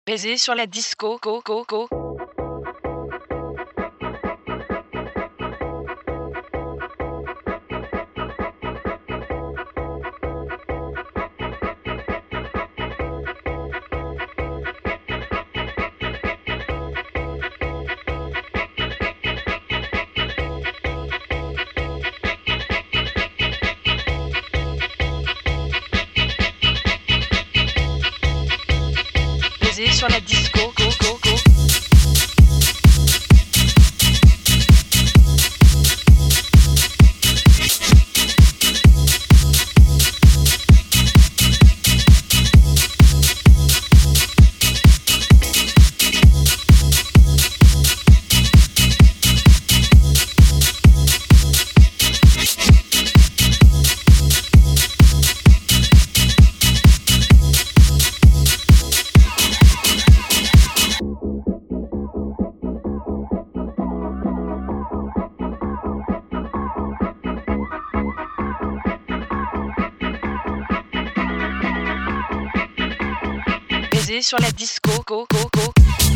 Baiser sur la disco, go, go, go. Baiser sur la disco, go, go, go. Baiser sur la disco, go, go, go.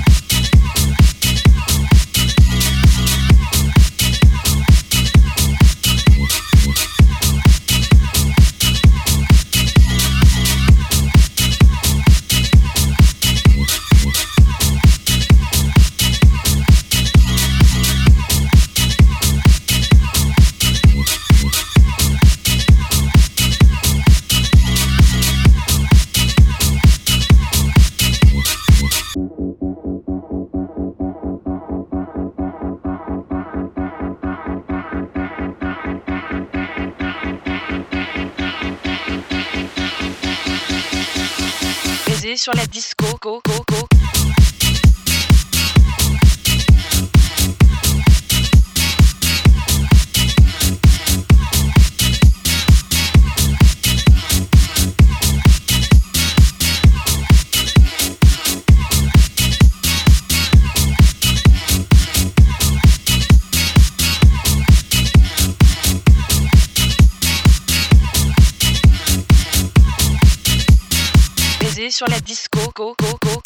Baiser sur la disco, go, go, go. Baiser sur la disco, go, go, go.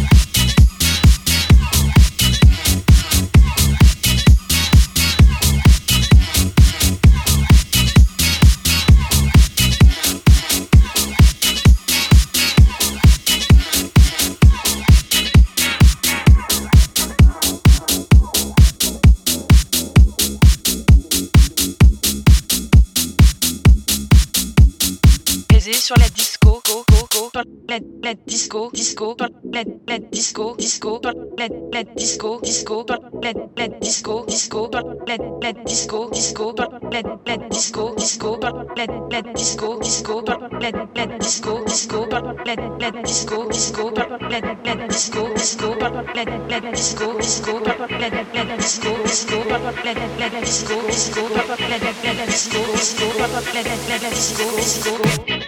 Baiser sur la disco, go, go, go. La disco, disco, la disco, disco, la disco, disco, la disco, disco, la disco, disco, la disco, disco, la disco, disco, la disco, disco, la disco, disco, la disco, disco, la disco, disco, la disco, disco, la disco, disco, la disco, disco, la disco, disco.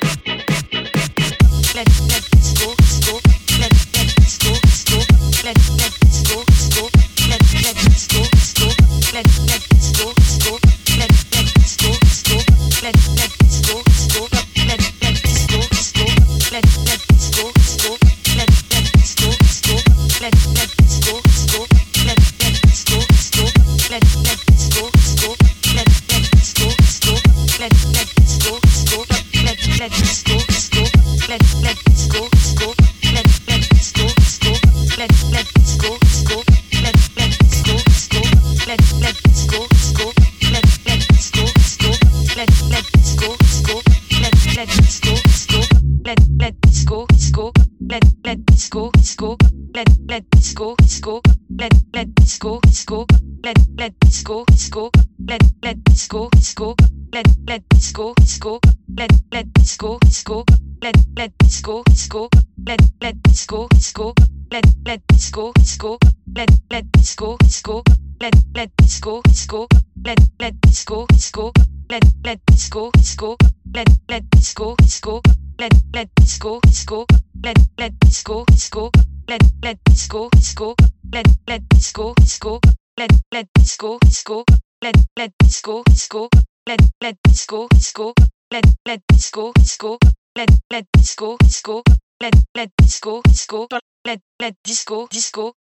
Let disco, disco, let disco, disco, let disco, disco, let disco, disco, let disco, disco, let disco, disco, let disco, disco, let disco, disco, let disco, disco, let disco, disco, let disco, disco, let disco, disco, let disco, disco, let disco, disco, let disco, disco, let disco, disco. Let disco, disco, let disco, disco, let disco, disco, let disco, disco, let disco, disco, let disco, disco, let disco, disco, let disco, disco, let disco, disco, let disco, disco, let disco, disco, let disco, disco, let disco, disco, let disco, disco, let disco, disco, let disco, disco. Let disco, disco, let disco, disco, let disco, disco, let disco, disco, let disco, disco, let disco, disco, let disco, disco, let disco, disco, let disco, disco, let disco, disco, let disco, disco, let disco, disco, let disco, disco, let disco, disco, let disco, disco, let disco, disco, let disco, disco, let disco, disco, disco, disco.